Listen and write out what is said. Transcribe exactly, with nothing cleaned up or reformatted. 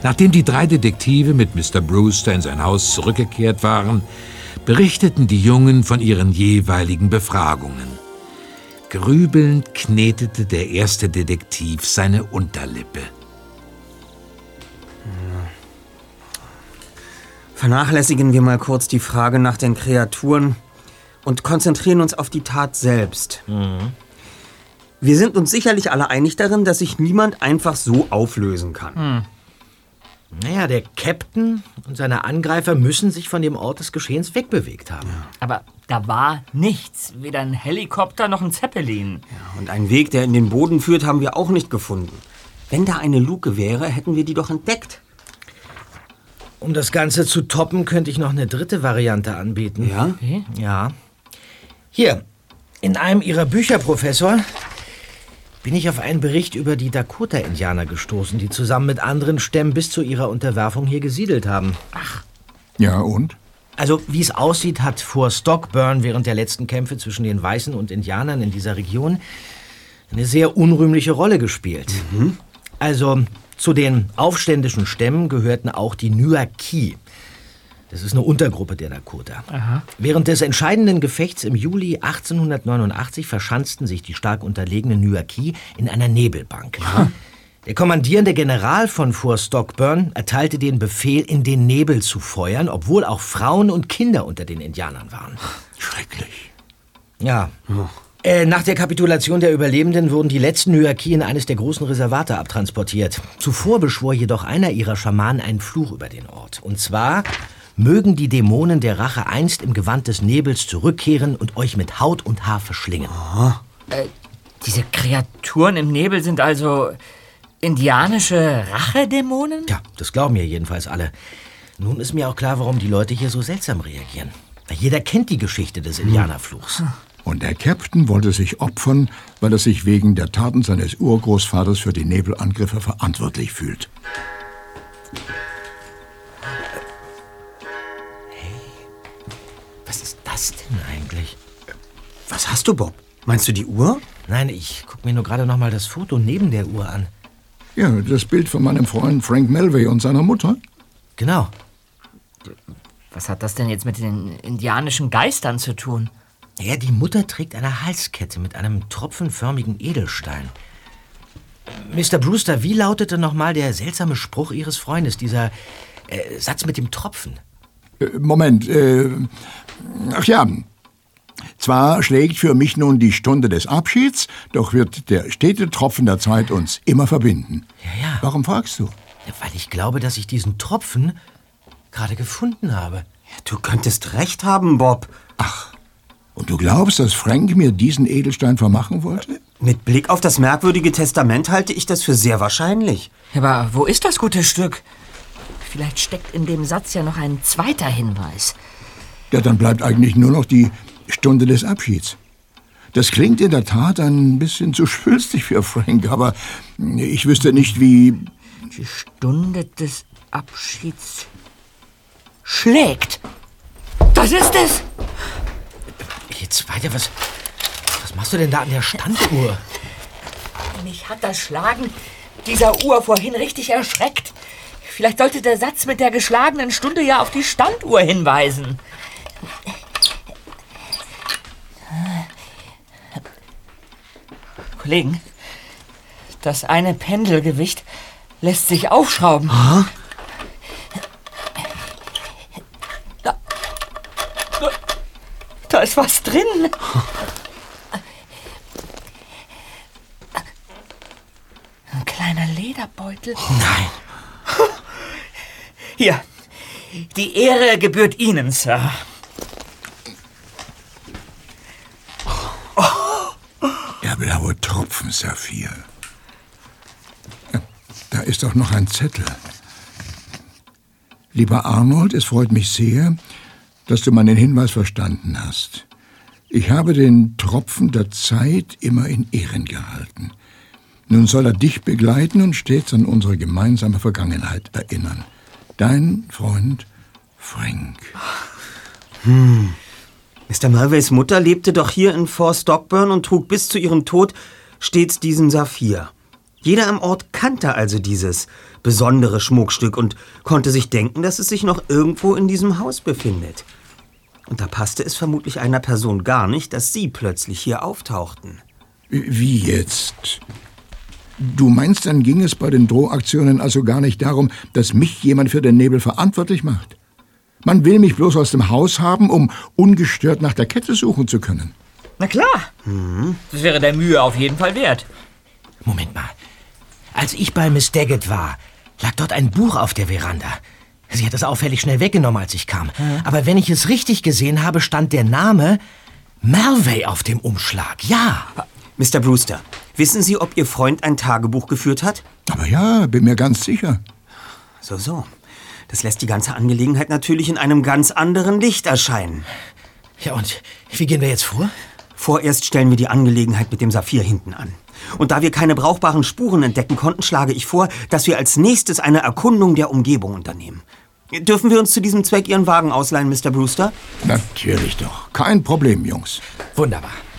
Nachdem die drei Detektive mit Mister Brewster in sein Haus zurückgekehrt waren, berichteten die Jungen von ihren jeweiligen Befragungen. Grübelnd knetete der erste Detektiv seine Unterlippe. Vernachlässigen wir mal kurz die Frage nach den Kreaturen und konzentrieren uns auf die Tat selbst. Mhm. Wir sind uns sicherlich alle einig darin, dass sich niemand einfach so auflösen kann. Mhm. Naja, der Captain und seine Angreifer müssen sich von dem Ort des Geschehens wegbewegt haben. Ja. Aber da war nichts, weder ein Helikopter noch ein Zeppelin. Ja, und einen Weg, der in den Boden führt, haben wir auch nicht gefunden. Wenn da eine Luke wäre, hätten wir die doch entdeckt. Um das Ganze zu toppen, könnte ich noch eine dritte Variante anbieten. Ja? Okay. Ja. Hier, in einem Ihrer Bücher, Professor, bin ich auf einen Bericht über die Dakota-Indianer gestoßen, die zusammen mit anderen Stämmen bis zu ihrer Unterwerfung hier gesiedelt haben. Ach. Ja, und? Also, wie es aussieht, hat Fort Stockburn während der letzten Kämpfe zwischen den Weißen und Indianern in dieser Region eine sehr unrühmliche Rolle gespielt. Mhm. Also, zu den aufständischen Stämmen gehörten auch die Nuaki. Das ist eine Untergruppe der Dakota. Aha. Während des entscheidenden Gefechts im Juli achtzehnhundertneunundachtzig verschanzten sich die stark unterlegenen Nuaki in einer Nebelbank. Ja. Der kommandierende General von Fort Stockburn erteilte den Befehl, in den Nebel zu feuern, obwohl auch Frauen und Kinder unter den Indianern waren. Schrecklich. Ja. Oh. Äh, nach der Kapitulation der Überlebenden wurden die letzten Nuaki in eines der großen Reservate abtransportiert. Zuvor beschwor jedoch einer ihrer Schamanen einen Fluch über den Ort. Und zwar: mögen die Dämonen der Rache einst im Gewand des Nebels zurückkehren und euch mit Haut und Haar verschlingen. Aha. Äh, diese Kreaturen im Nebel sind also indianische Rachedämonen? Ja, das glauben ja jedenfalls alle. Nun ist mir auch klar, warum die Leute hier so seltsam reagieren. Jeder kennt die Geschichte des Indianerfluchs. Und der Captain wollte sich opfern, weil er sich wegen der Taten seines Urgroßvaters für die Nebelangriffe verantwortlich fühlt. Was ist das denn eigentlich? Was hast du, Bob? Meinst du die Uhr? Nein, ich guck mir nur gerade noch mal das Foto neben der Uhr an. Ja, das Bild von meinem Freund Frank Melvey und seiner Mutter. Genau. Was hat das denn jetzt mit den indianischen Geistern zu tun? Ja, die Mutter trägt eine Halskette mit einem tropfenförmigen Edelstein. Mister Brewster, wie lautete noch mal der seltsame Spruch Ihres Freundes, dieser äh, Satz mit dem Tropfen? Äh, Moment, äh, ach ja. Zwar schlägt für mich nun die Stunde des Abschieds, doch wird der stete Tropfen der Zeit uns immer verbinden. Ja, ja. Warum fragst du? Ja, weil ich glaube, dass ich diesen Tropfen gerade gefunden habe. Ja, du könntest recht haben, Bob. Ach, und du glaubst, dass Frank mir diesen Edelstein vermachen wollte? Mit Blick auf das merkwürdige Testament halte ich das für sehr wahrscheinlich. Aber wo ist das gute Stück? Vielleicht steckt in dem Satz ja noch ein zweiter Hinweis. Ja, dann bleibt eigentlich nur noch die Stunde des Abschieds. Das klingt in der Tat ein bisschen zu schwülstig für Frank, aber ich wüsste nicht, wie... Die Stunde des Abschieds schlägt. Das ist es! Jetzt weiter, was, was machst du denn da an der Standuhr? Mich hat das Schlagen dieser Uhr vorhin richtig erschreckt. Vielleicht sollte der Satz mit der geschlagenen Stunde ja auf die Standuhr hinweisen. Kollegen, das eine Pendelgewicht lässt sich aufschrauben. Aha. Da, da, da ist was drin. Ein kleiner Lederbeutel. Nein. Hier, die Ehre gebührt Ihnen, Sir. Der blaue Tropfensaphir. Ja, da ist auch noch ein Zettel. Lieber Arnold, es freut mich sehr, dass du meinen Hinweis verstanden hast. Ich habe den Tropfen der Zeit immer in Ehren gehalten. Nun soll er dich begleiten und stets an unsere gemeinsame Vergangenheit erinnern. Dein Freund Frank. Hm. Mister Mulvays Mutter lebte doch hier in Fort Stockburn und trug bis zu ihrem Tod stets diesen Saphir. Jeder am Ort kannte also dieses besondere Schmuckstück und konnte sich denken, dass es sich noch irgendwo in diesem Haus befindet. Und da passte es vermutlich einer Person gar nicht, dass Sie plötzlich hier auftauchten. Wie jetzt? Du meinst, dann ging es bei den Drohaktionen also gar nicht darum, dass mich jemand für den Nebel verantwortlich macht? Man will mich bloß aus dem Haus haben, um ungestört nach der Kette suchen zu können. Na klar. Mhm. Das wäre der Mühe auf jeden Fall wert. Moment mal. Als ich bei Miss Daggett war, lag dort ein Buch auf der Veranda. Sie hat es auffällig schnell weggenommen, als ich kam. Hm. Aber wenn ich es richtig gesehen habe, stand der Name Malvey auf dem Umschlag. Ja. Mister Brewster, wissen Sie, ob Ihr Freund ein Tagebuch geführt hat? Aber ja, bin mir ganz sicher. So, so. Das lässt die ganze Angelegenheit natürlich in einem ganz anderen Licht erscheinen. Ja, und wie gehen wir jetzt vor? Vorerst stellen wir die Angelegenheit mit dem Saphir hinten an. Und da wir keine brauchbaren Spuren entdecken konnten, schlage ich vor, dass wir als nächstes eine Erkundung der Umgebung unternehmen. Dürfen wir uns zu diesem Zweck Ihren Wagen ausleihen, Mister Brewster? Natürlich doch. Kein Problem, Jungs. Wunderbar.